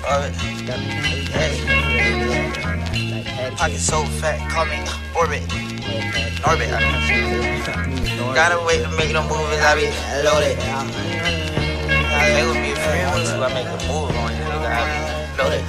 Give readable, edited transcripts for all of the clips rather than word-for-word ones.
Pocket so fat, call me Orbit. Orbit. Gotta wait to make no moves, I be loaded. They would be a friend with you, I make a move on you, nigga, I be loaded.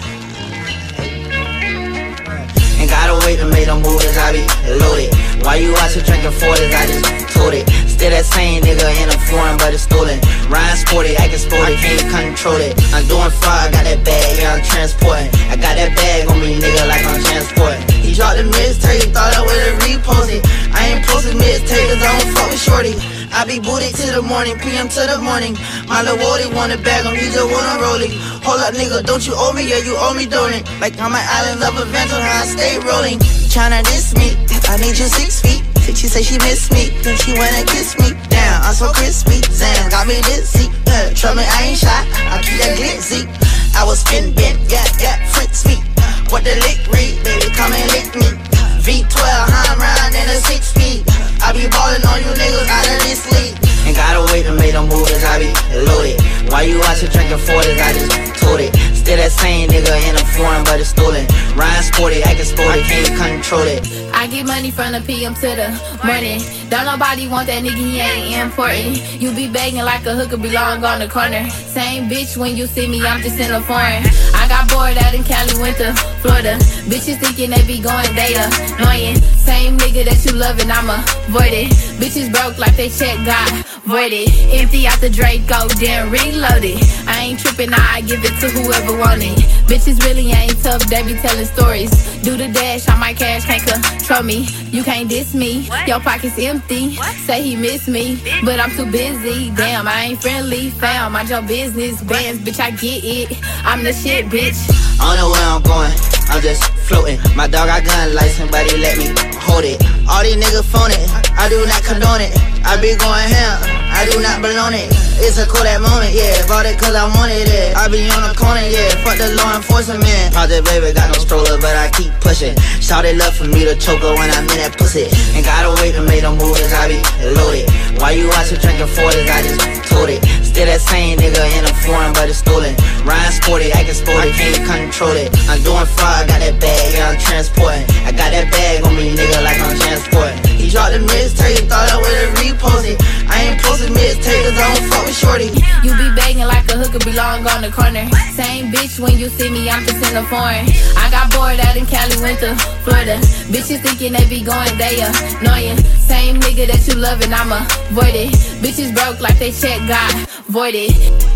Ain't gotta wait to make no moves, I be loaded. Why you out here drinking 40s, I just told it. Still that same nigga in a foreign, but it's stolen. Ryan sporty, acting sporty, can't control it. I'm doing fraud, I got that bag, yeah, I'm transporting. I got that bag on me, nigga, like I'm transporting. He dropped the mixtape, thought I would've reposted. I ain't posted mixtape, cause I don't fuck with shorty. I be booted to the morning, PM to the morning. My lil' Wody wanna bag him, he just wanna roll it. Hold up, nigga, don't you owe me? Yeah, you owe me, don't it? Like I'm an island of adventure, how I stay rolling. Tryna diss me, I need you 6 feet. She say she miss me, then she wanna kiss me. Damn, I'm so crispy, Zan got me dizzy. Trust me, I ain't shy, I keep that glitzy. I was spin bent, yeah, Fritz me. What the lick read, baby, come and lick me. V12, I'm riding in a 6-speed. I be ballin' on you niggas out of this league. Ain't gotta wait to make no moves, I be loaded. Why you out here drinking 40s, I just told it. Still that same nigga in a foreign, but it's stolen. Ryan sporty, acting sporty, can't control it. I get money from the PM to the morning. Don't nobody want that nigga, he ain't important. You be begging like a hooker belong on the corner. Same bitch when you see me, I'm just in a foreign. I got bored out in Cali, went to Florida. Bitches thinking they be going data, annoying. Same nigga that you loving, I'ma avoid it. Bitches broke like they check got voided. Empty out the Draco, then reloaded. I ain't tripping, I give it to whoever want it. Bitches really ain't tough, they be telling stories. Do the dash, I might cash, can't control me. You can't diss me, your pocket's empty. Say he miss me, but I'm too busy. Damn, I ain't friendly, fam, mind your business. Bands, bitch, I get it, I'm the shit, bitch. I don't know where I'm going, I'm just floating. My dog got gun license, but he let me hold it. All these niggas phone it, I do not condone it. I be going ham, I do not belong it. It's a cool that moment, yeah, bought it cause I wanted it. I be on the corner, yeah, fuck the law enforcement. Project baby got no stroller, but I keep pushing. Shawty love for me to choke her when I'm in that pussy. Ain't gotta wait to make no moves, I be loaded. Why you out here drinking 40s, I just told it. Still that same nigga in a foreign, but it's stolen. Ryan sporty, acting sporty, can't control it. I'm doing fraud, I got that bag, yeah, I'm transporting. I got that bag on me, nigga, like I'm transporting. He dropped the mixtape, thought I would've reposted. I ain't posted mixtape, cause I don't fuck with shorty. You be begging like a hooker belong on the corner. Same bitch when you see me, I'm just in a foreign. I got bored out in Cali, went to Florida. Bitches thinking they be going data, annoying. Same nigga that you loving, I'ma avoid it. Bitches broke like they check got voided.